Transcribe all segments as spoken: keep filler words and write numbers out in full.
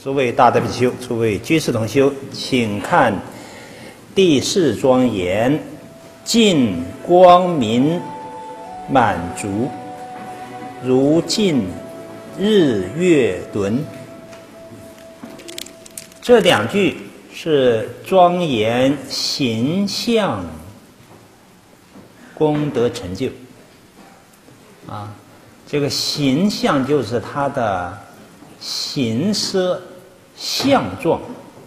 诸位大德比丘，诸位居士同修，请看第四庄严：尽光明满足，如尽日月轮。这两句是庄严形象功德成就啊。这个形象就是它的形色相状，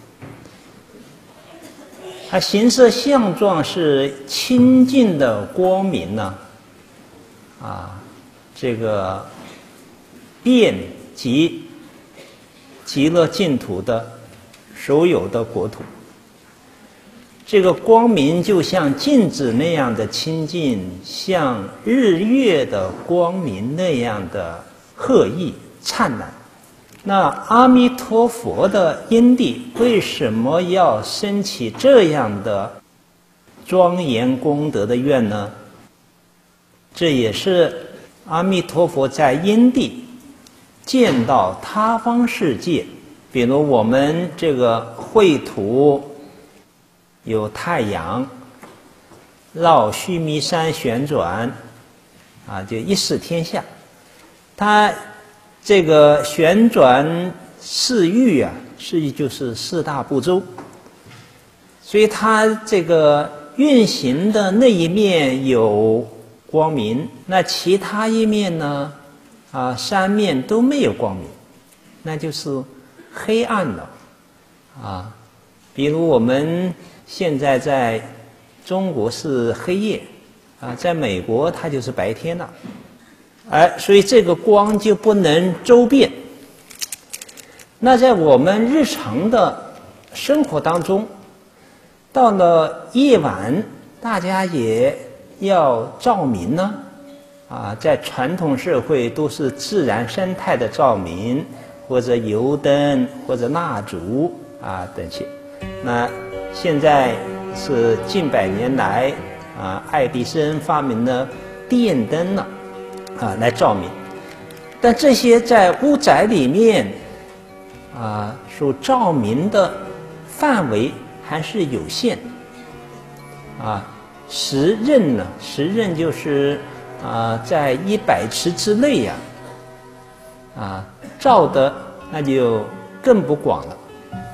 它形色相状是清净的光明呢，啊，这个遍及极乐净土的所有的国土。这个光明就像镜子那样的清净，像日月的光明那样的赫熠灿烂。那阿弥陀佛的因地为什么要升起这样的庄严功德的愿呢？这也是阿弥陀佛在因地见到他方世界，比如我们这个绘图有太阳绕须弥山旋转啊，就一视天下。它这个旋转四域啊，四域就是四大部洲，所以它这个运行的那一面有光明，那其他一面呢啊，三面都没有光明，那就是黑暗了啊。比如我们现在在中国是黑夜啊，在美国它就是白天了。哎，所以这个光就不能周遍。那在我们日常的生活当中，到了夜晚，大家也要照明呢。啊，在传统社会都是自然生态的照明，或者油灯，或者蜡烛啊等些。那现在是近百年来啊，爱迪生发明了电灯了。啊，来照明，但这些在屋宅里面啊所照明的范围还是有限啊。时任呢，时任就是啊在一百尺之内呀，啊照的那就更不广了。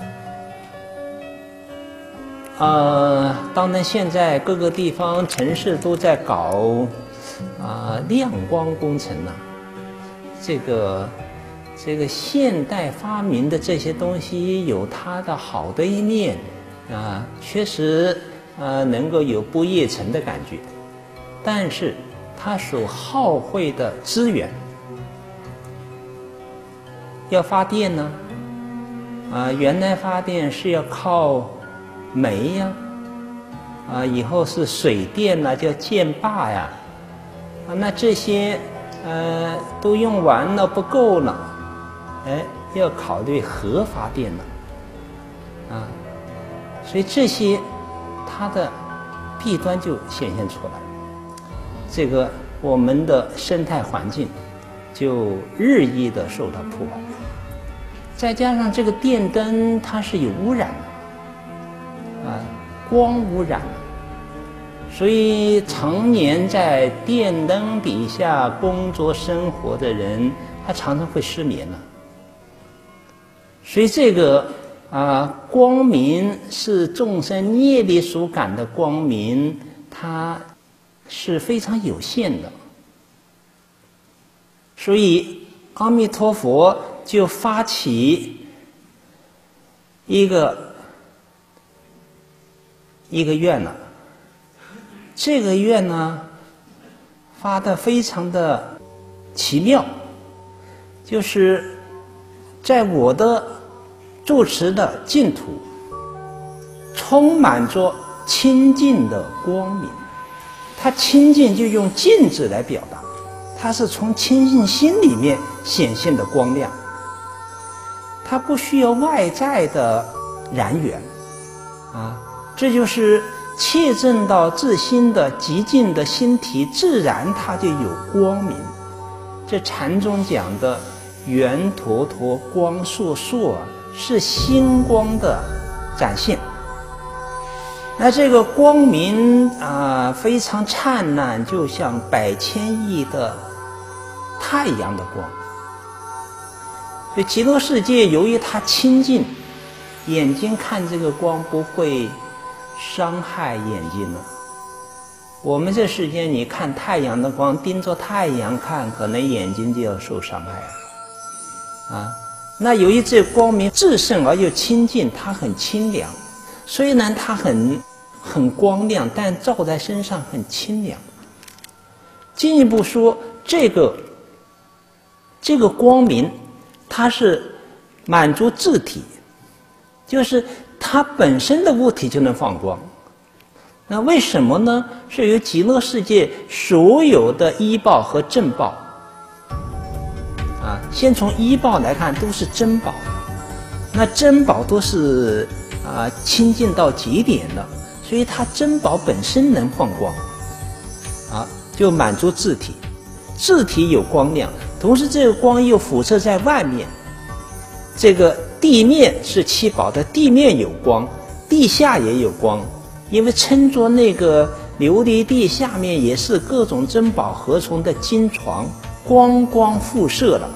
呃，当然现在各个地方城市都在搞啊，亮光工程呢、啊，这个这个现代发明的这些东西有它的好的一面啊，确实啊能够有不夜城的感觉，但是它所耗费的资源，要发电呢，啊，原来发电是要靠煤呀，啊，以后是水电了，叫建坝呀。啊，那这些呃都用完了不够了，哎，要考虑核发电了，啊，所以这些它的弊端就显现出来，这个我们的生态环境就日益的受到破坏，再加上这个电灯它是有污染的，啊，光污染的。所以常年在电灯底下工作生活的人，他常常会失眠了。所以这个啊，光明是众生业力所感的光明，它是非常有限的。所以阿弥陀佛就发起一个一个愿了。这个愿呢，发得非常的奇妙，就是在我的住持的净土，充满着清净的光明。它清净就用镜子来表达，它是从清净心里面显现的光亮，它不需要外在的燃源，啊，这就是切证到自心的极静的心体，自然它就有光明。这禅宗讲的圆陀陀光烁烁啊， 是星光的展现。那这个光明啊、呃，非常灿烂，就像百千亿的太阳的光。所以极乐世界由于它清净，眼睛看这个光不会伤害眼睛了。我们这世间你看太阳的光，盯着太阳看，可能眼睛就要受伤害了啊。那由于这光明至圣而又清净，它很清凉，虽然它很很光亮，但照在身上很清凉。进一步说，这个这个光明，它是满足自体，就是它本身的物体就能放光。那为什么呢？是由极乐世界所有的依报和正报啊，先从依报来看，都是珍宝。那珍宝都是啊清净到极点的，所以它珍宝本身能放光啊，就满足自体。自体有光亮，同时这个光又辐射在外面。这个地面是七宝的，地面有光，地下也有光。因为称作那个琉璃地下面也是各种珍宝合成的金床，光光辐射了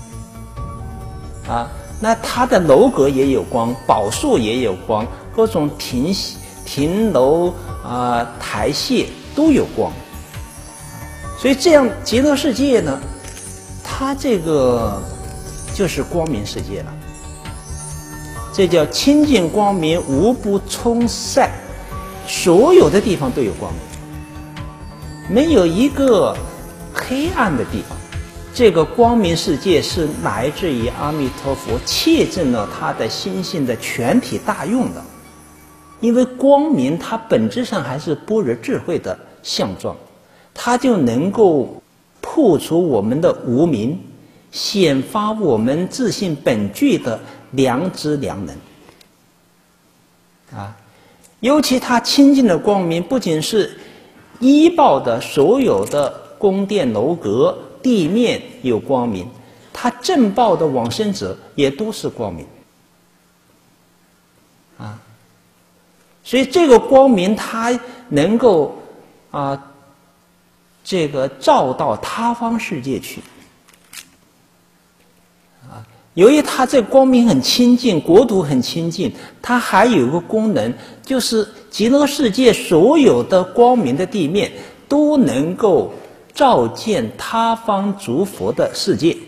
啊。那它的楼阁也有光，宝树也有光，各种亭亭楼啊、台榭都有光。所以这样极乐世界呢，它这个就是光明世界了。这叫清净光明，无不充塞。所有的地方都有光明，没有一个黑暗的地方。这个光明世界是来自于阿弥陀佛切证了他的心性的全体大用的。因为光明它本质上还是般若智慧的相状，它就能够破除我们的无明，显发我们自性本具的良知良能啊。尤其它清净的光明，不仅是依报的所有的宫殿楼阁地面有光明，它正报的往生者也都是光明啊。所以这个光明它能够啊，这个照到他方世界去啊。由于它这光明很清净，国土很清净，它还有一个功能，就是极乐世界所有的光明的地面都能够照见他方诸佛的世界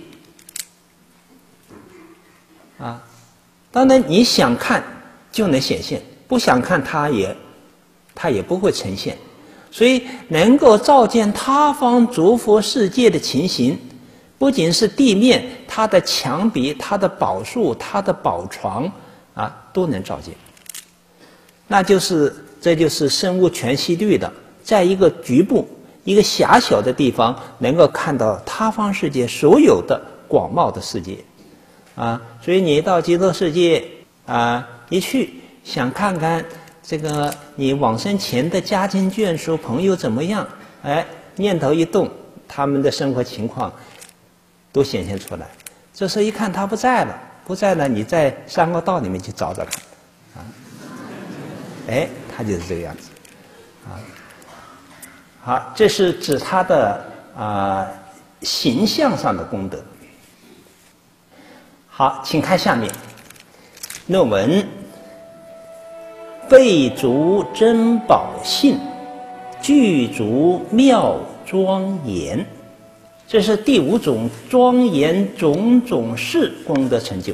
啊。当然你想看就能显现，不想看它也它也不会呈现。所以能够照见他方诸佛世界的情形，不仅是地面，它的墙壁、它的宝树、它的宝床啊，都能照见。那就是这就是生物全息律的，在一个局部、一个狭小的地方，能够看到他方世界所有的广袤的世界啊。所以你到极乐世界啊一去，想看看这个你往生前的家亲眷属朋友怎么样，哎，念头一动，他们的生活情况都显现出来。这时候一看他不在了，不在了，你在三恶道里面去找找看，啊，哎，他就是这个样子，啊，好，这是指他的啊、呃、形象上的功德。好，请看下面论文。备足珍宝性，具足妙庄严，这是第五种庄严种种事功德成就。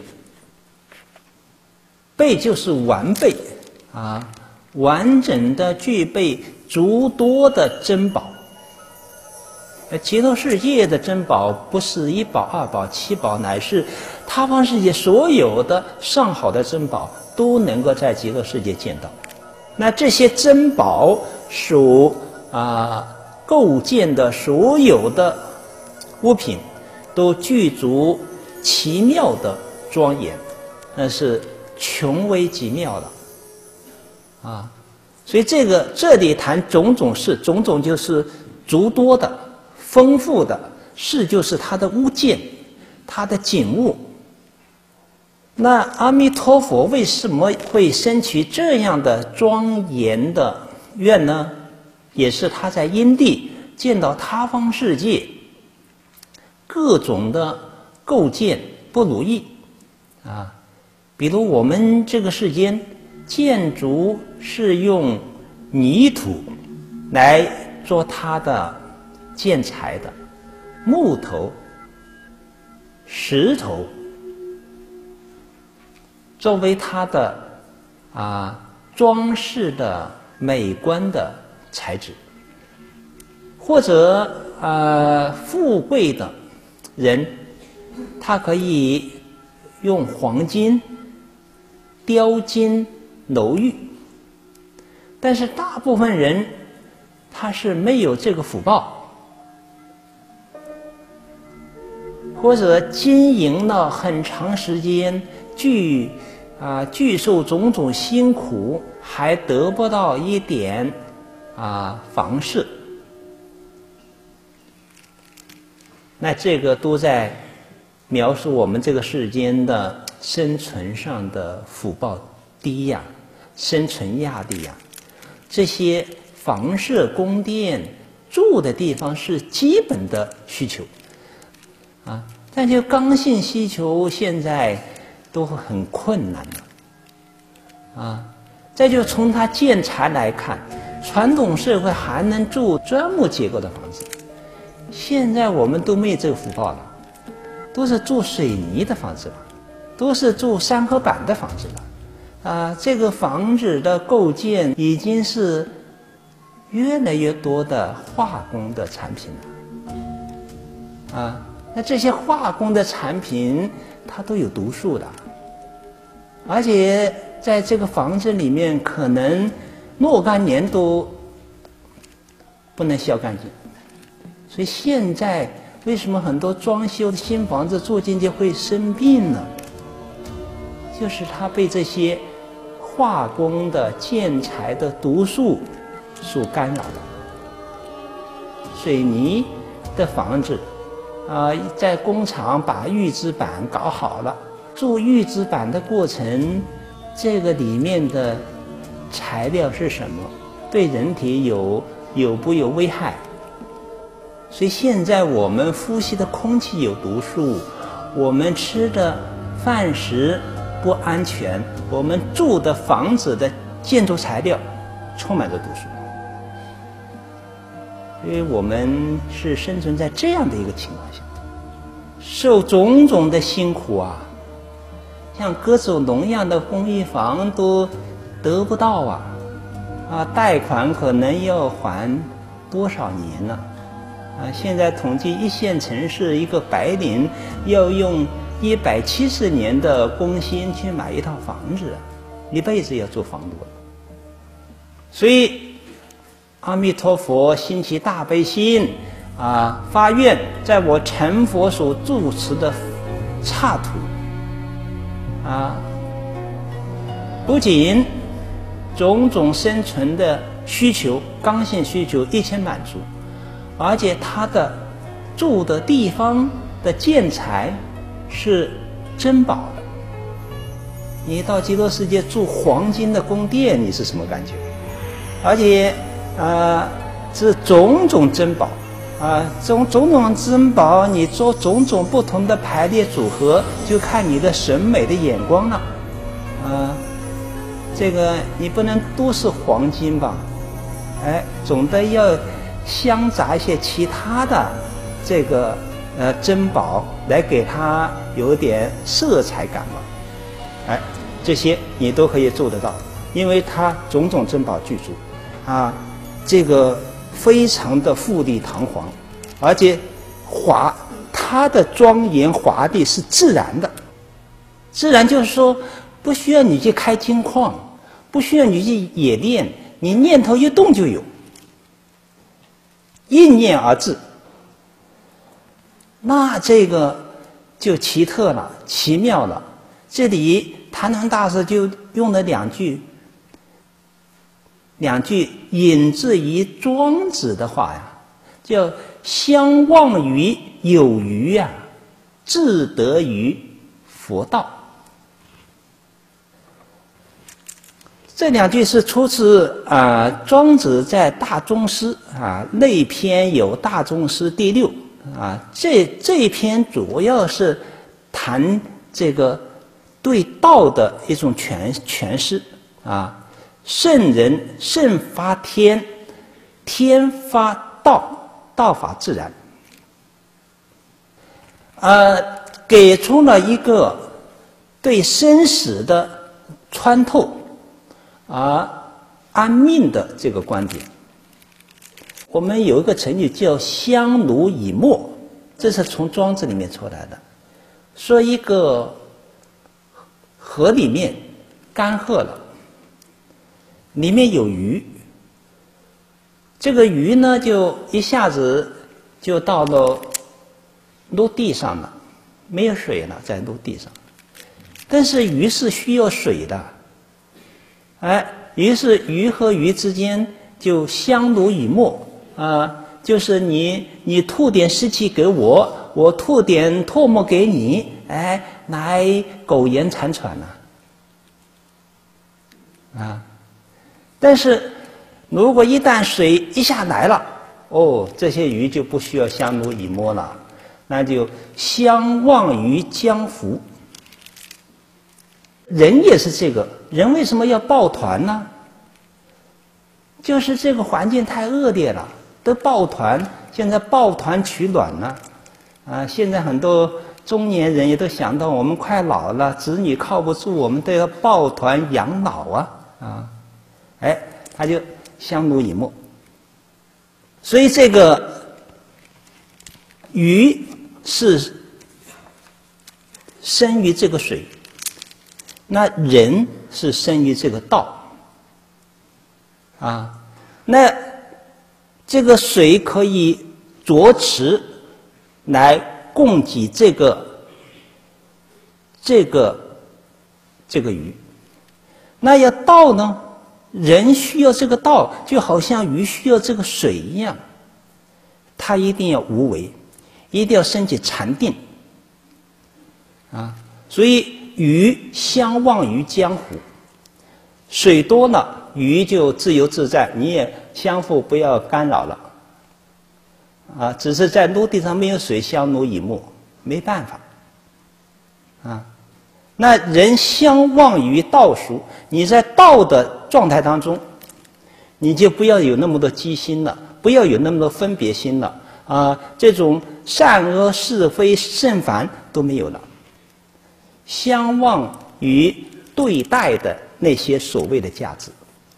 备就是完备啊，完整的具备诸多的珍宝。极乐世界的珍宝不是一宝二宝七宝，乃是他方世界所有的上好的珍宝都能够在极乐世界见到。那这些珍宝所啊构建的所有的物品，都具足奇妙的庄严，那是穷微极妙的啊。所以这个这里谈种种事，种种就是诸多的、丰富的，事就是它的物件、它的景物那阿弥陀佛为什么会升起这样的庄严的愿呢？也是他在因地见到他方世界各种的构建不如意啊，比如我们这个世间建筑是用泥土来做它的建材的，木头、石头作为它的啊装饰的美观的材质，或者呃富贵的人，他可以用黄金雕金楼玉，但是大部分人他是没有这个福报，或者经营了很长时间，具啊具受种种辛苦，还得不到一点啊房事，那这个都在描述我们这个世间的生存上的福报低呀，生存压力呀。这些房舍宫殿住的地方是基本的需求啊，但就刚性需求现在都很困难了啊。再就从它建材来看，传统社会还能住砖木结构的房子，现在我们都没有这个福报了，都是住水泥的房子了，都是住三合板的房子了啊。这个房子的构建已经是越来越多的化工的产品了啊。那这些化工的产品它都有毒素的，而且在这个房子里面可能若干年都不能消干净。所以现在为什么很多装修的新房子住进去会生病呢？就是它被这些化工的建材的毒素所干扰了。水泥的房子啊、呃，在工厂把预制板搞好了，做预制板的过程，这个里面的材料是什么，对人体有有不有危害？所以现在我们呼吸的空气有毒素，我们吃的饭食不安全，我们住的房子的建筑材料充满着毒素。所以我们是生存在这样的一个情况下，受种种的辛苦啊，像各种农样的公寓房都得不到啊，啊，贷款可能要还多少年呢？啊，现在统计一线城市一个白领要用一百七十年的工薪去买一套房子，一辈子要做房奴。所以阿弥陀佛兴起大悲心啊，发愿在我成佛所住持的刹土啊，不仅种种生存的需求、刚性需求一切满足，而且他的住的地方的建材是珍宝的。你到极乐世界住黄金的宫殿，你是什么感觉？而且呃，这种种珍宝啊，种种种珍宝，你做种种不同的排列组合，就看你的审美的眼光了。啊，这个你不能都是黄金吧？哎，总得要相杂一些其他的这个呃珍宝，来给它有点色彩感嘛。哎，这些你都可以做得到，因为它种种珍宝具足啊，这个非常的富丽堂皇，而且华它的庄严华丽是自然的。自然就是说不需要你去开金矿，不需要你去冶炼，你念头一动就有，应念而至。那这个就奇特了，奇妙了。这里谭鸾大师就用了两句两句引自于庄子的话呀，叫相忘于有余啊，自得于佛道。 这两句是出自啊、呃、庄子在《大宗师》啊内篇有《大宗师》第六啊，这这一篇主要是谈这个对道的一种诠诠释啊。圣人圣发天，天发道，道法自然。呃，给出了一个对生死的穿透而安命的这个观点。我们有一个成语叫相濡以沫，这是从庄子里面出来的，说一个河里面干涸了，里面有鱼，这个鱼呢就一下子就到了陆地上了，没有水了，在陆地上。但是鱼是需要水的，哎，于是鱼和鱼之间就相濡以沫啊、呃，就是你你吐点湿气给我，我吐点唾沫给你，哎，来苟延残喘呢、啊，啊，但是如果一旦水一下来了，哦，这些鱼就不需要相濡以沫了，那就相忘于江湖。人也是这个，人为什么要抱团呢？就是这个环境太恶劣了，都抱团，现在抱团取暖呢。啊，现在很多中年人也都想到，我们快老了，子女靠不住，我们都要抱团养老啊啊！哎，他就相濡以沫。所以这个鱼是生于这个水，那人是生于这个道啊。那这个水可以着持来供给这个这个这个鱼，那要道呢？人需要这个道，就好像鱼需要这个水一样，它一定要无为，一定要升起禅定啊。所以鱼相忘于江湖，水多了，鱼就自由自在，你也相互不要干扰了啊。只是在陆地上没有水，相濡以沫，没办法啊。那人相忘于道俗，你在道的状态当中，你就不要有那么多机心了，不要有那么多分别心了啊，这种善恶是非正反都没有了，相忘于对待的那些所谓的价值。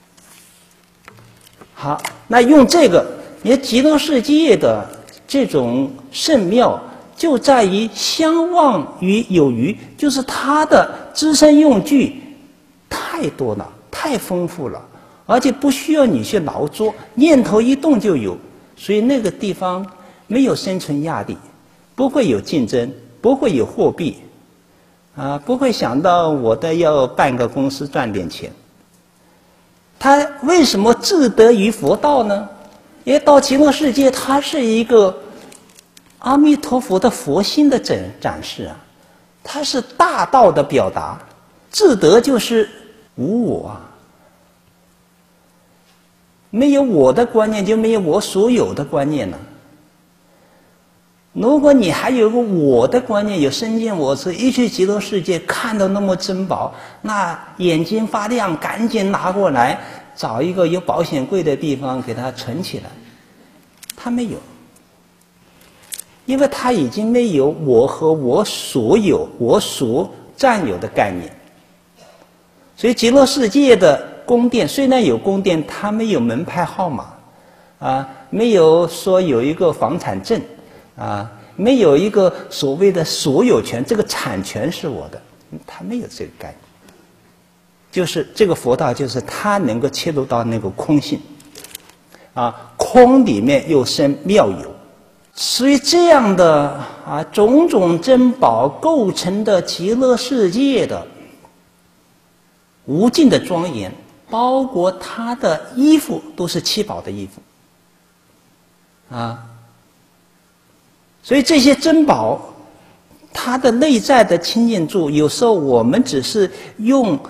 好，那用这个，你极乐世界的这种圣妙就在于相忘于有余，就是它的资身用具太多了，太丰富了，而且不需要你去劳作，念头一动就有，所以那个地方没有生存压力，不会有竞争，不会有货币啊，不会想到我的要办个公司赚点钱。他为什么自得于佛道呢？因为到极乐世界，它是一个阿弥陀佛的佛心的展展示啊，它是大道的表达。自得就是无我啊，没有我的观念，就没有我所有的观念了。如果你还有个我的观念，有身见我执，一去极乐世界看到那么珍宝，那眼睛发亮，赶紧拿过来，找一个有保险柜的地方给它存起来。他没有，因为他已经没有我和我所有、我所占有的概念。所以极乐世界的宫殿虽然有宫殿，它没有门牌号码啊，没有说有一个房产证啊，没有一个所谓的所有权，这个产权是我的，他没有这个概念。就是这个佛道，就是他能够切入到那个空性啊，空里面又生妙有。所以这样的啊种种珍宝构成的极乐世界的无尽的庄严，包括他的衣服都是七宝的衣服啊。所以这些珍宝它的内在的清净住，有时候我们只是用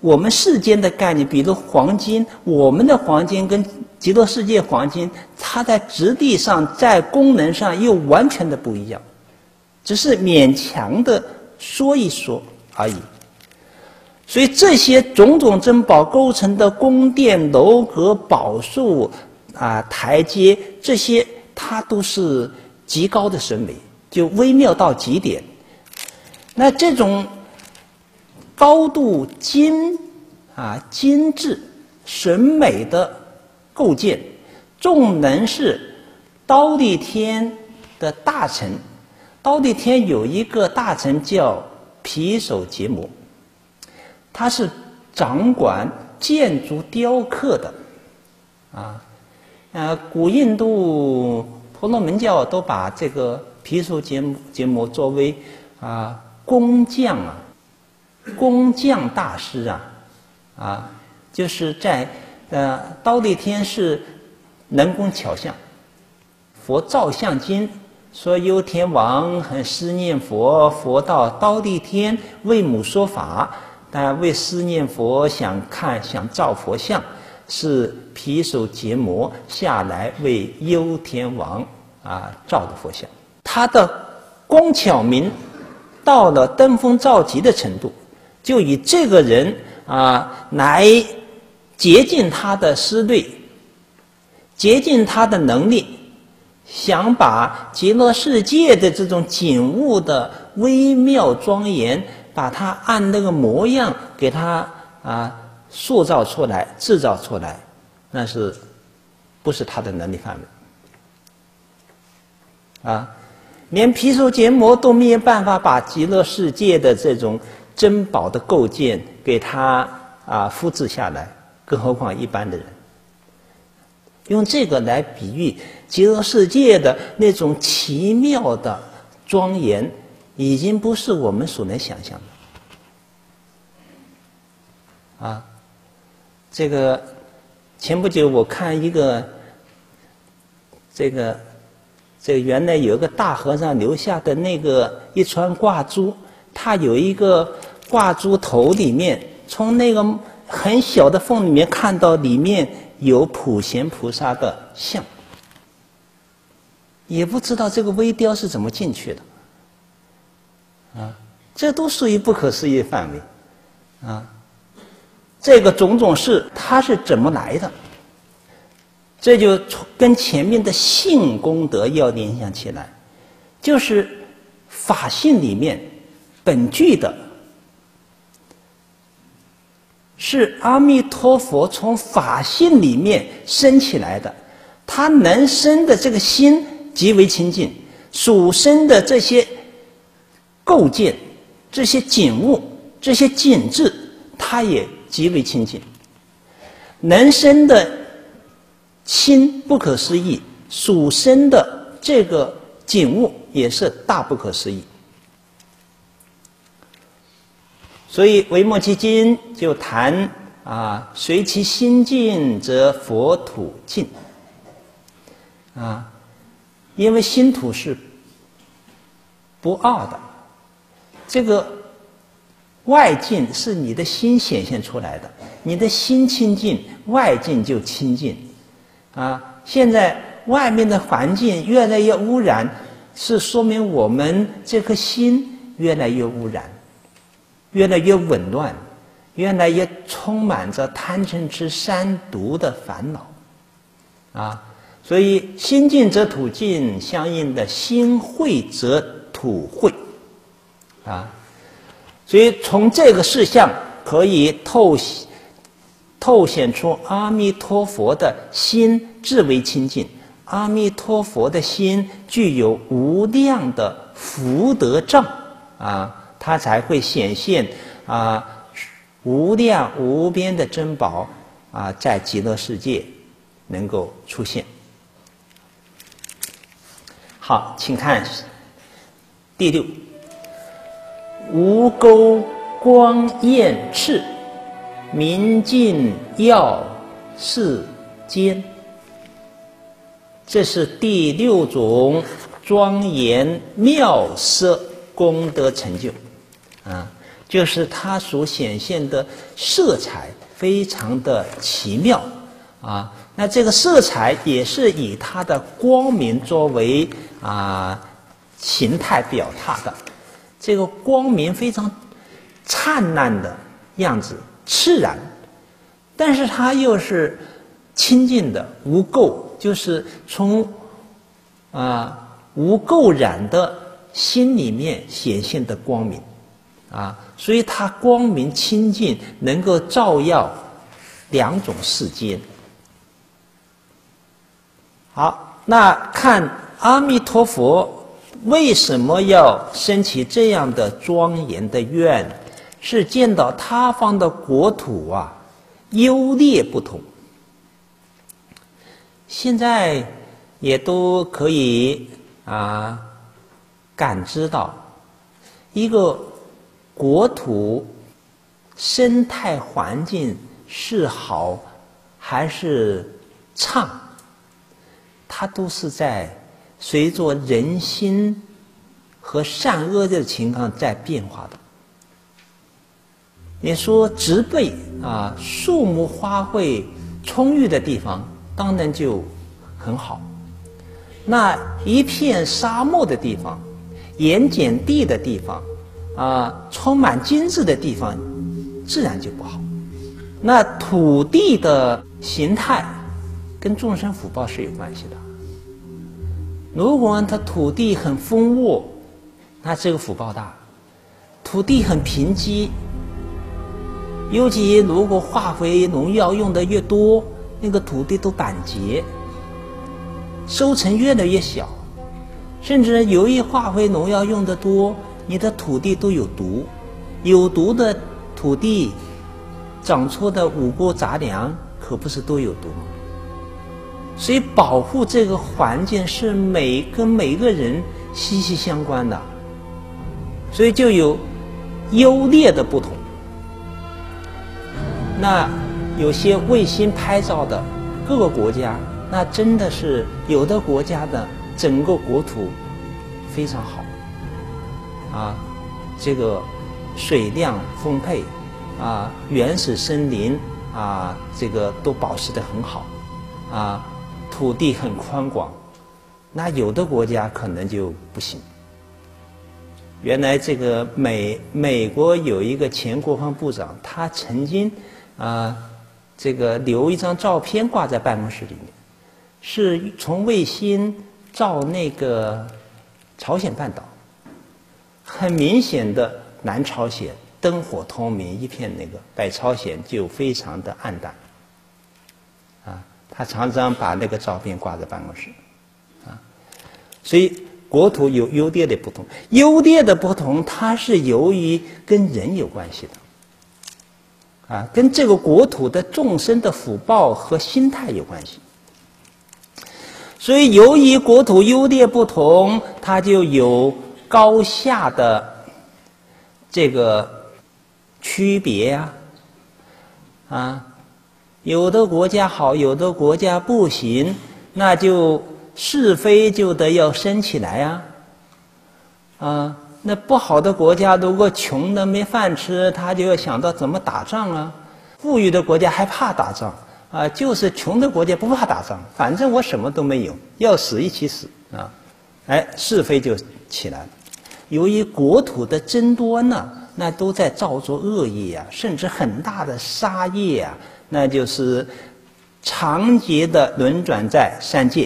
我们世间的概念，比如黄金，我们的黄金跟极乐世界黄金，它在质地上、在功能上又完全的不一样，只是勉强的说一说而已。所以这些种种珍宝构成的宫殿、楼阁、宝树啊、台阶，这些它都是极高的审美，就微妙到极点。那这种高度精啊精致审美的构建，纵能是忉利天的大臣。忉利天有一个大臣叫毗首羯摩，他是掌管建筑雕刻的啊。呃，古印度婆罗门教都把这个毗首羯摩羯摩作为啊工匠啊工匠大师啊啊，就是在呃忉利天是能工巧匠。佛造像经说，忧天王很思念佛，佛到忉利天为母说法，但为思念佛想看想造佛像，是毗首羯摩下来为忧天王啊造的佛像。他的工巧明到了登峰造极的程度，就以这个人啊来竭尽他的思虑，竭尽他的能力，想把极乐世界的这种景物的微妙庄严，把它按那个模样给它啊塑造出来、制造出来，那是不是他的能力范围？啊，连毗首羯摩都没有办法把极乐世界的这种珍宝的构建给它啊复制下来，更何况一般的人。用这个来比喻极乐世界的那种奇妙的庄严，已经不是我们所能想象的。啊，这个前不久我看一个，这个这个原来有一个大和尚留下的那个一串挂珠，他有一个挂珠头里面，从那个很小的缝里面看到里面有普贤菩萨的像，也不知道这个微雕是怎么进去的，啊，这都属于不可思议范围，啊，这个种种事它是怎么来的？这就跟前面的性功德要联想起来，就是法性里面本具的。是阿弥陀佛从法性里面生起来的，他能生的这个心极为清净，属生的这些构建、这些景物、这些景致，它也极为清净。能生的心不可思议，属生的这个景物也是大不可思议。所以维摩诘经就谈啊，随其心净则佛土净啊，因为心土是不二的，这个外境是你的心显现出来的，你的心清净，外境就清净啊。现在外面的环境越来越污染，是说明我们这颗心越来越污染，越来越紊乱，越来越充满着贪嗔痴三毒的烦恼啊。所以心净则土净，相应的心秽则土秽啊。所以从这个事项可以透透显出阿弥陀佛的心至为清净，阿弥陀佛的心具有无量的福德障啊，它才会显现啊无量无边的珍宝啊，在极乐世界能够出现。好，请看第六，无钩光焰赤，明镜耀世间。这是第六种庄严妙色功德成就啊。 就是它所显现的色彩非常的奇妙啊。那这个色彩也是以它的光明作为啊形态表达的。这个光明非常灿烂的样子，炽然，但是它又是清净的、无垢，就是从啊无垢染的心里面显现的光明啊，所以它光明清净，能够照耀两种世间。好，那看阿弥陀佛为什么要升起这样的庄严的愿？是见到他方的国土啊，优劣不同。现在也都可以啊感知到，一个国土生态环境是好还是差，它都是在随着人心和善恶的情况在变化的。你说植被啊，树木花卉充裕的地方，当然就很好。那一片沙漠的地方，盐碱地的地方，啊，充满金子的地方，自然就不好。那土地的形态跟众生福报是有关系的。如果它土地很丰沃，那这个福报大；土地很贫瘠，尤其如果化肥农药用的越多，那个土地都板结，收成越来越小。甚至由于化肥农药用的多，你的土地都有毒，有毒的土地长出的五谷杂粮可不是都有毒吗？所以保护这个环境是每跟每个人息息相关的，所以就有优劣的不同。那有些卫星拍照的各个国家，那真的是有的国家的整个国土非常好啊，这个水量丰沛啊，原始森林啊，这个都保持得很好啊，土地很宽广。那有的国家可能就不行。原来这个美美国有一个前国防部长，他曾经啊，这个留一张照片挂在办公室里面，是从卫星照那个朝鲜半岛，很明显的南朝鲜灯火通明一片，那个北朝鲜就非常的暗淡啊。他常常把那个照片挂在办公室啊，所以国土有优劣的不同，优劣的不同，它是由于跟人有关系的。啊，跟这个国土的众生的福报和心态有关系。所以由于国土优劣不同，它就有高下的这个区别呀。啊，啊，有的国家好，有的国家不行，那就是非就得要升起来呀。啊，那不好的国家，如果穷的没饭吃，他就要想到怎么打仗啊；富裕的国家还怕打仗啊，就是穷的国家不怕打仗，反正我什么都没有，要死一起死啊！哎，是非就起来了。由于国土的增多呢，那都在造作恶业啊，甚至很大的杀业啊，那就是长劫的轮转在三界。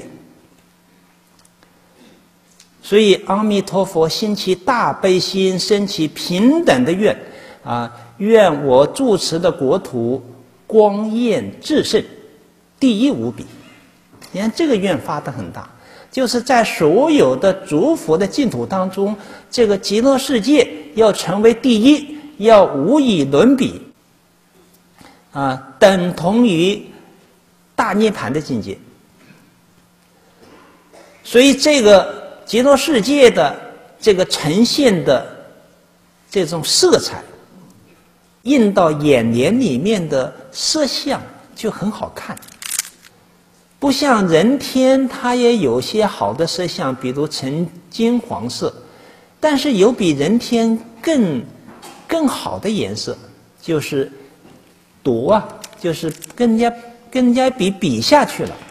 所以阿弥陀佛兴起大悲心，升起平等的愿啊，愿我住持的国土光艳至圣，第一无比。你看这个愿发得很大，就是在所有的诸佛的净土当中，这个极乐世界要成为第一，要无以伦比啊，等同于大涅槃的境界。所以这个极乐世界的这个呈现的这种色彩，映到眼帘里面的色相就很好看。不像人天，它也有些好的色相，比如呈金黄色，但是有比人天更更好的颜色，就是夺啊，就是更加更加比比下去了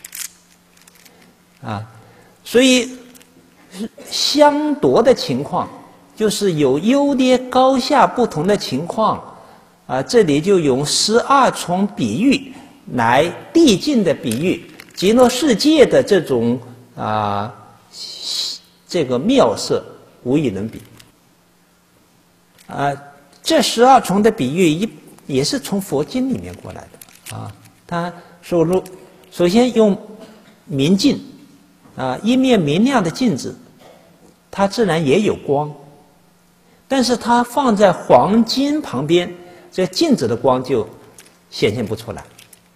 啊，所以相夺的情况就是有优劣高下不同的情况啊，这里就用十二重比喻来递进的比喻极乐世界的这种啊这个妙色无与伦比啊。这十二重的比喻一也是从佛经里面过来的啊。它收入首先用明镜啊，一面明亮的镜子，它自然也有光，但是它放在黄金旁边，这镜子的光就显现不出来。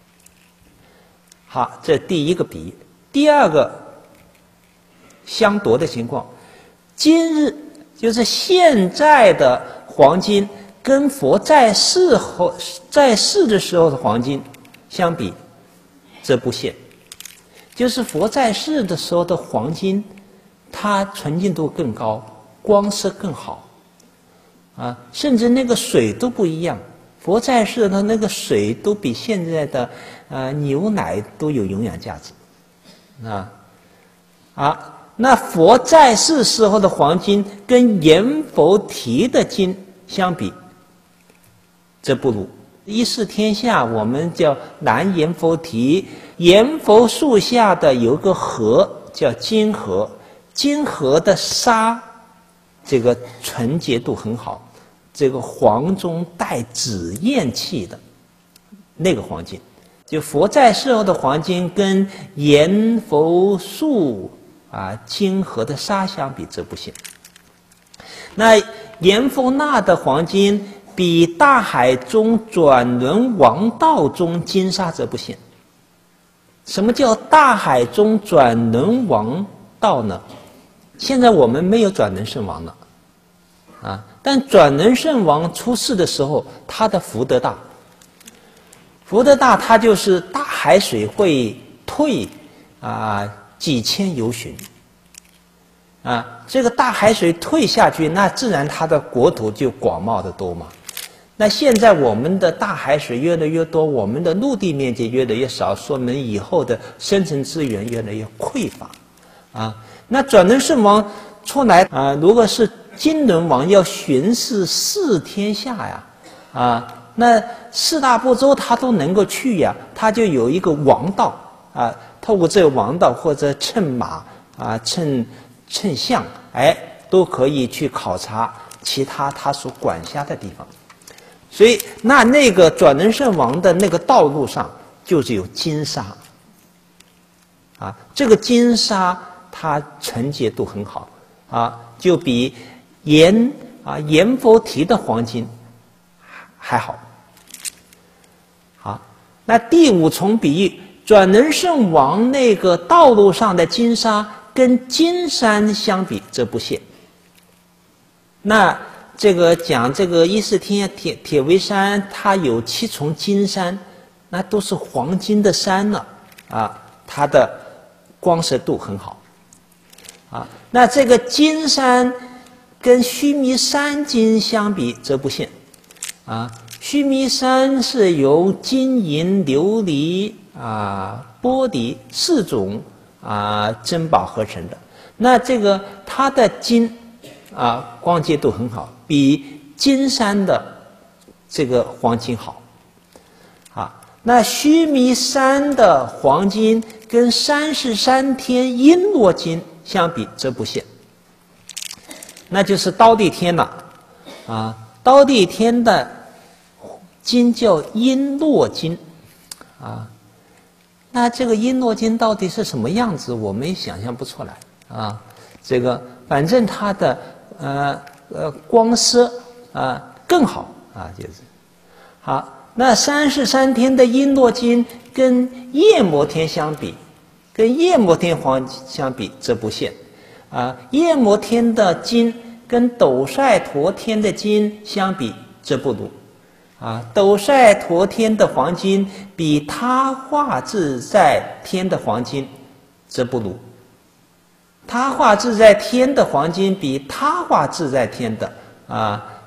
好，这第一个比喻。第二个相夺的情况，今日就是现在的黄金跟佛在世后在世的时候的黄金相比，则不现。就是佛在世的时候的黄金，它纯净度更高，光色更好啊，甚至那个水都不一样。佛在世的那个水都比现在的呃牛奶都有营养价值啊啊！那佛在世时候的黄金跟阎浮提的金相比，则不如。一视天下，我们叫南阎浮提，阎浮树下的有个河叫金河，金河的沙这个纯洁度很好，这个黄中带紫焰气的那个黄金，就佛在世后的黄金跟阎浮树啊金河的沙相比，则不现。那阎浮那的黄金比大海中转轮王道中金沙则不现。什么叫大海中转轮王道呢？现在我们没有转轮圣王了啊，但转轮圣王出世的时候，他的福德大，福德大，他就是大海水会退啊几千由旬啊，这个大海水退下去，那自然他的国土就广袤得多嘛。那现在我们的大海水越来越多，我们的陆地面积越来越少，说明以后的生存资源越来越匮乏啊。那转轮圣王出来啊，如果是金轮王要巡视四天下呀啊，那四大部洲他都能够去呀，他就有一个王道啊，透过这个王道或者乘马啊乘乘象，哎，都可以去考察其他他所管辖的地方。所以那那个转轮圣王的那个道路上就是有金沙啊，这个金沙它纯洁度很好啊，就比阎啊阎浮提的黄金还好。好，那第五重比喻，转轮圣王那个道路上的金沙跟金山相比，则不现。那这个讲这个一视天下铁铁围山，它有七重金山，那都是黄金的山了啊，它的光泽度很好啊。那这个金山跟须弥山金相比，则不现啊。须弥山是由金银琉璃啊玻璃四种啊珍宝合成的，那这个它的金啊光洁度很好，比金山的这个黄金好啊。那须弥山的黄金跟三十三天璎珞金相比，则不现。那就是刀地天了啊，刀地天的金叫璎珞金啊。那这个璎珞金到底是什么样子，我们也想象不出来啊。这个反正它的呃呃光色啊更好啊，就是好。那三十三天的璎珞金跟夜摩天相比，跟夜摩天黄相比，则不现啊。夜摩天的金跟斗率陀天的金相比，则不如啊。斗率陀天的黄金比他化自在天的黄金，则不如。他化自在天的黄金比他化自在天的啊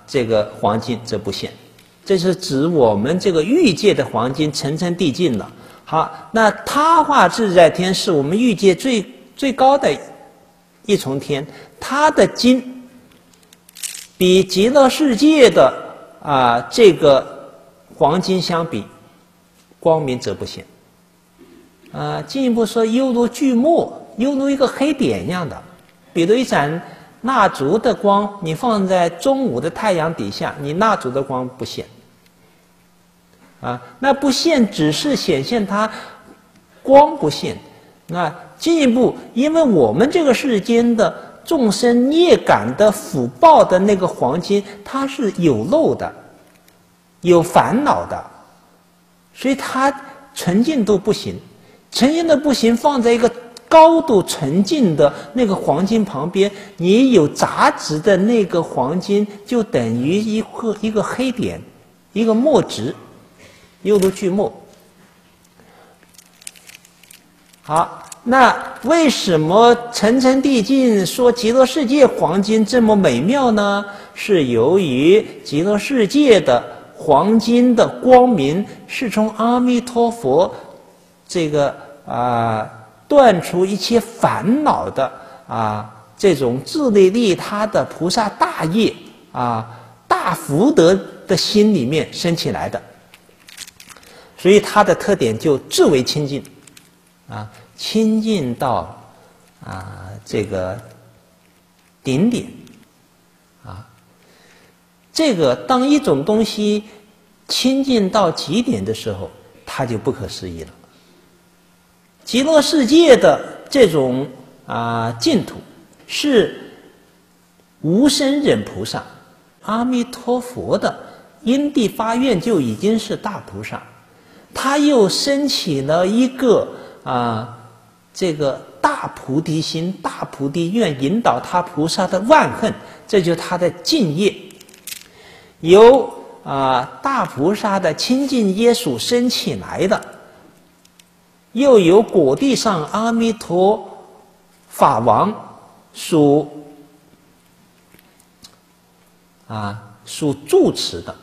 这个黄金则不现。这是指我们这个欲界的黄金层层递进了。好，那他化自在天是我们欲界最最高的一重天，它的金比极乐世界的啊这个黄金相比，光明则不现。啊，进一步说，犹如巨墨，犹如一个黑点一样的，比如一盏蜡烛的光，你放在中午的太阳底下，你蜡烛的光不现。啊，那不现只是显现它光不现。那进一步，因为我们这个世间的众生业感的福报的那个黄金，它是有漏的，有烦恼的，所以它纯净度不行。纯净的不行，放在一个高度纯净的那个黄金旁边，你有杂质的那个黄金，就等于一个一个黑点，一个墨质。犹如巨墨。好，那为什么层层递进说极乐世界黄金这么美妙呢？是由于极乐世界的黄金的光明是从阿弥陀佛这个啊断除一切烦恼的啊这种自利利他的菩萨大业啊大福德的心里面生起来的。所以它的特点就至为清净，啊，清净到啊这个顶点，啊，这个当一种东西清净到极点的时候，它就不可思议了。极乐世界的这种啊净土是无生忍菩萨，阿弥陀佛的因地发愿就已经是大菩萨。他又升起了一个啊，这个大菩提心、大菩提愿，引导他菩萨的万恨，这就是他的净业。由啊大菩萨的清净耶稣升起来的，又由果地上阿弥陀法王所啊所住持的。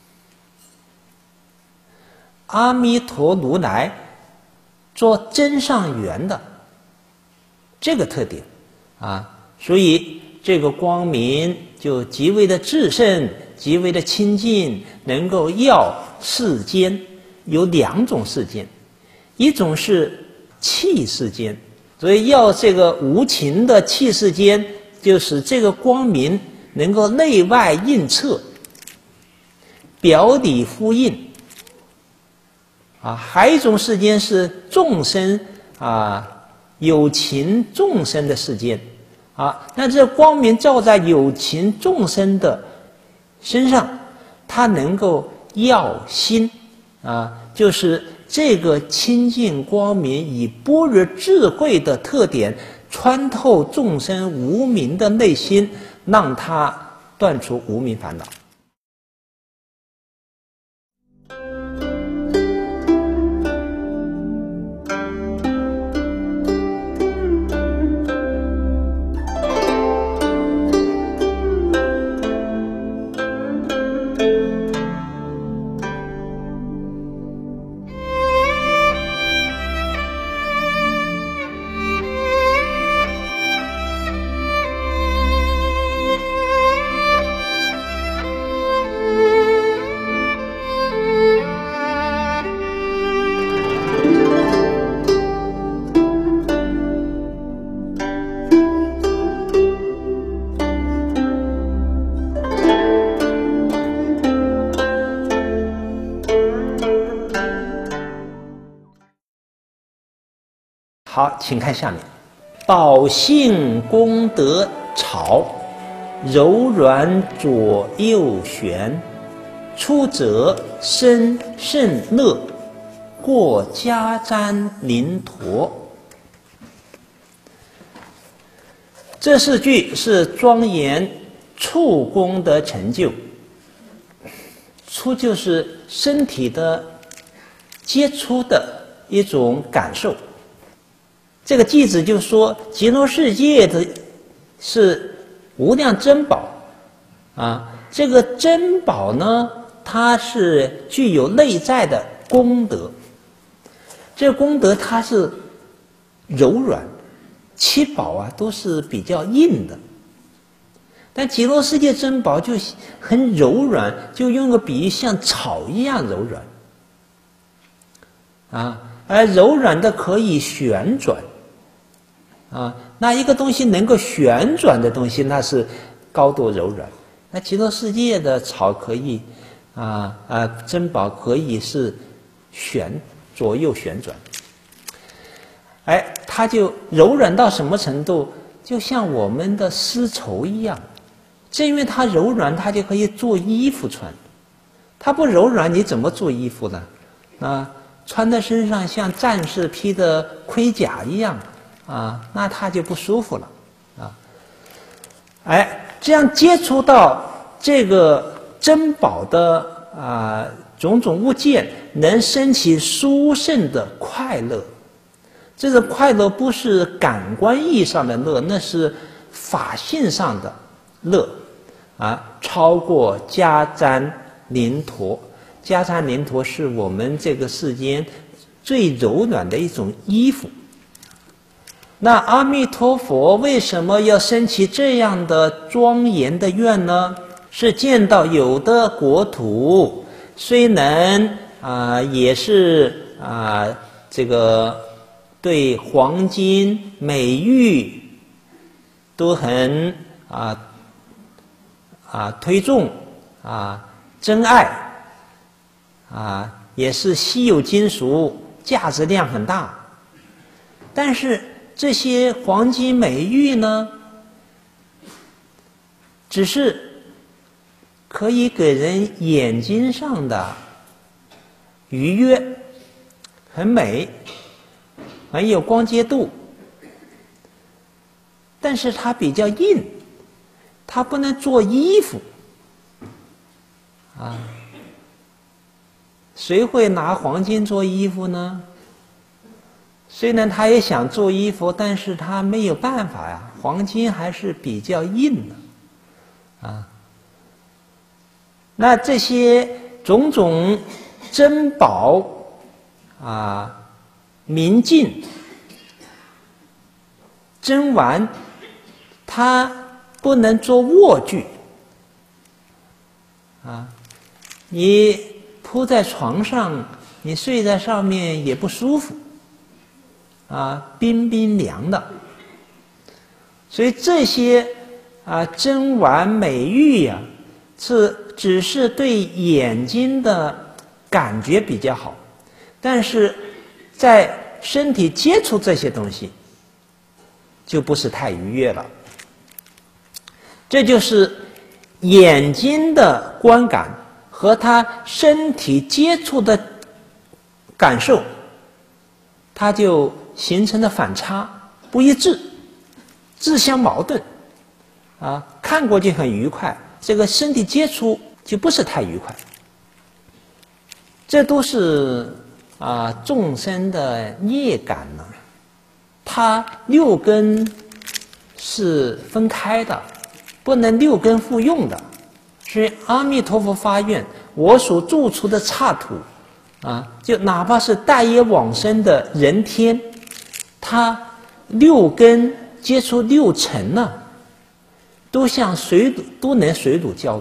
阿弥陀如来做真上缘的这个特点啊，所以这个光明就极为的至圣，极为的清净，能够耀世间。有两种世间，一种是气世间，所以要这个无情的气世间，就使这个光明能够内外映彻，表里呼应。啊，还有一种世间是众生啊，有情众生的世间啊。那这光明照在有情众生的身上，它能够耀心啊，就是这个清净光明以般若智慧的特点穿透众生无明的内心，让他断除无明烦恼。好，请看下面，宝性功德草，柔软左右旋，出者生胜乐，过迦旃临陀。这四句是庄严触功的成就。触就是身体的接触的一种感受。这个句子就说，极乐世界的是无量珍宝啊， 这个珍宝呢，它是具有内在的功德，这个功德它是柔软，七宝啊都是比较硬的，但极乐世界珍宝就很柔软，就用个比喻，像草一样柔软啊，而柔软的可以旋转啊，那一个东西能够旋转的东西，那是高度柔软。那极乐世界的草可以啊啊，珍宝可以是旋左右旋转，哎，它就柔软到什么程度？就像我们的丝绸一样，正因为它柔软，它就可以做衣服穿。它不柔软，你怎么做衣服呢？啊，穿在身上像战士披的盔甲一样啊，那它就不舒服了啊。哎。这样接触到这个珍宝的啊种种物件，能生起殊胜的快乐。这个快乐不是感官意义上的乐，那是法性上的乐啊，超过迦旃灵陀。迦旃灵陀是我们这个世间最柔软的一种衣服。那阿弥陀佛为什么要升起这样的庄严的愿呢？是见到有的国土虽能啊、呃，也是啊、呃，这个对黄金美玉都很啊啊推重啊珍爱啊，也是稀有金属，价值量很大，但是这些黄金美玉呢，只是可以给人眼睛上的愉悦，很美，很有光洁度，但是它比较硬，它不能做衣服啊。谁会拿黄金做衣服呢？虽然他也想做衣服，但是他没有办法呀，黄金还是比较硬的啊。那这些种种珍宝啊、明镜、珍玩，它不能做卧具啊，你铺在床上，你睡在上面也不舒服啊，冰冰凉的。所以这些啊珍玩美玉呀、啊，是只是对眼睛的感觉比较好，但是在身体接触这些东西就不是太愉悦了。这就是眼睛的观感和他身体接触的感受，它就形成了反差，不一致，自相矛盾啊，看过去很愉快，这个身体接触就不是太愉快。这都是啊众生的业感呢，它六根是分开的，不能六根互用的。所以阿弥陀佛发愿，我所住处的刹土啊，就哪怕是待业往生的人天，他六根接触六尘呢、啊，都像水乳，都能水乳交融，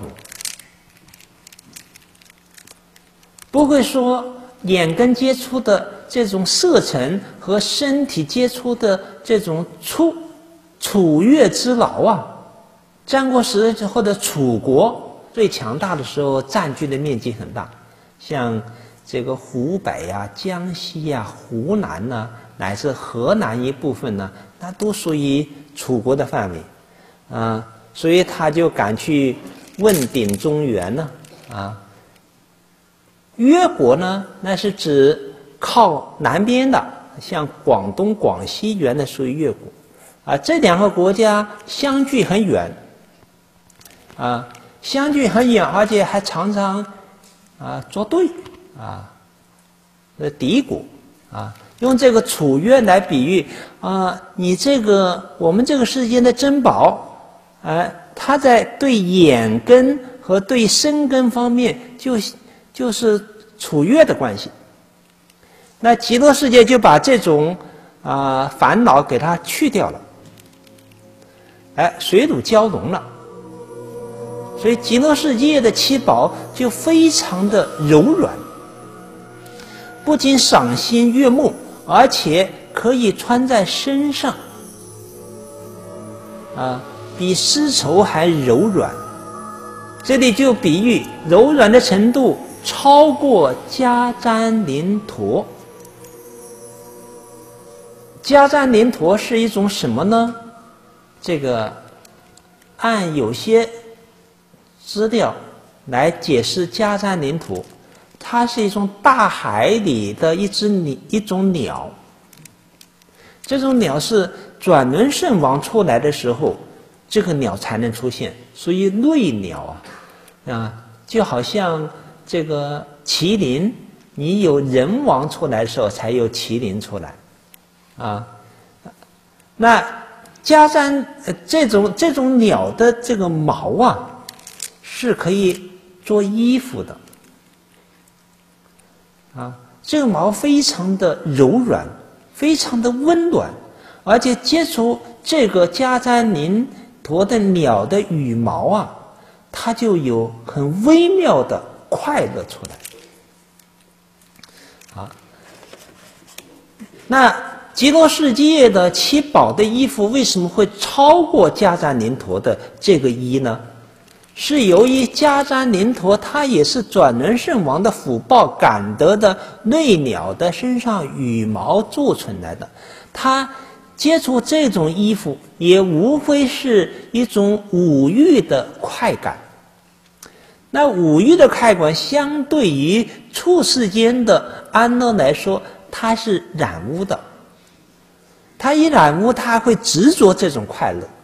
不会说眼根接触的这种色尘和身体接触的这种楚楚越之劳啊。战国时或者楚国最强大的时候，占据的面积很大，像这个湖北呀、啊、江西呀、啊、湖南呐、啊，乃至河南一部分呢，那都属于楚国的范围啊，所以他就敢去问鼎中原呢啊。越国呢，那是指靠南边的，像广东、广西原来属于越国啊，这两个国家相距很远啊，相距很远，而且还常常啊作对啊，呃敌国啊，用这个楚越来比喻啊，你这个我们这个世间的珍宝，哎、啊，它在对眼根和对身根方面就就是处悦的关系。那极乐世界就把这种啊、呃、烦恼给它去掉了，哎，水乳交融了。所以极乐世界的七宝就非常的柔软，不仅赏心悦目，而且可以穿在身上，啊，比丝绸还柔软。这里就比喻柔软的程度超过迦旃林陀。迦旃林陀是一种什么呢？这个按有些资料来解释迦旃林陀，它是一种大海里的一只一种鸟。这种鸟是转轮圣王出来的时候，这个鸟才能出现，属于类鸟啊，啊，就好像这个麒麟，你有人王出来的时候，才有麒麟出来，啊，那迦旃呃这种这种鸟的这个毛啊，是可以做衣服的，啊，这个毛非常的柔软，非常的温暖，而且接触这个迦旃林陀的鸟的羽毛啊，它就有很微妙的快乐出来。啊，那极乐世界的七宝的衣服为什么会超过迦旃林陀的这个衣呢？是由于迦旃林陀它也是转轮圣王的福报感得的类鸟的身上羽毛做出来的，它接触这种衣服也无非是一种五欲的快感。那五欲的快感相对于处世间的安乐来说，它是染污的，它一染污，它会执着这种快乐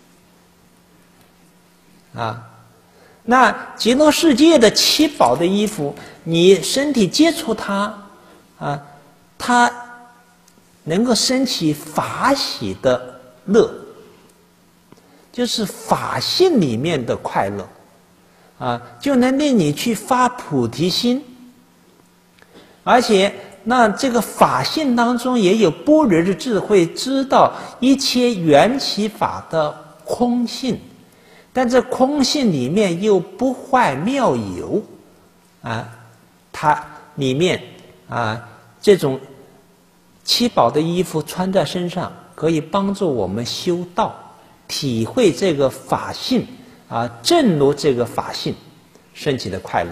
啊。那极乐世界的七宝的衣服，你身体接触它啊，它能够升起法喜的乐，就是法性里面的快乐啊，就能令你去发菩提心。而且那这个法性当中也有般若的智慧，知道一切缘起法的空性，但这空性里面又不坏妙有啊，它里面啊这种七宝的衣服穿在身上，可以帮助我们修道，体会这个法性啊，正如这个法性升起的快乐。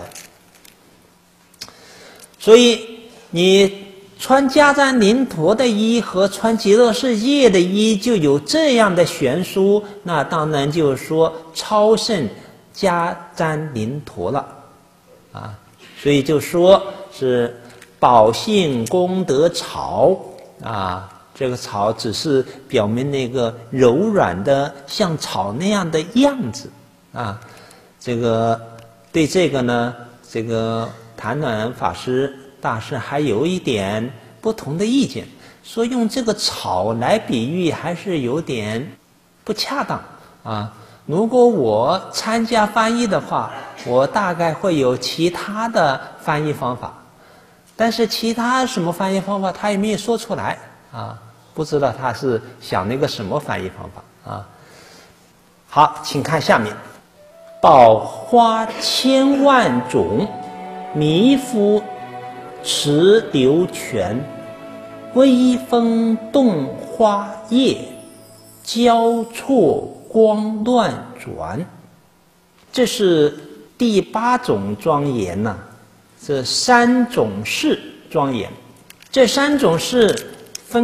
所以你穿迦旃林陀的衣和穿极乐世界的衣就有这样的悬殊，那当然就是说超胜迦旃林陀了啊。所以就说是宝性功德草啊，这个草只是表明那个柔软的像草那样的样子啊。这个对这个呢，这个谭暖法师大师还有一点不同的意见，说用这个草来比喻还是有点不恰当啊。如果我参加翻译的话，我大概会有其他的翻译方法，但是其他什么翻译方法他也没有说出来啊，不知道他是想那个什么翻译方法啊。好，请看下面，宝花千万种，弥夫池流泉，微风动花叶，交错光乱转。这是第八种庄严呐、啊，这三种事庄严。这三种事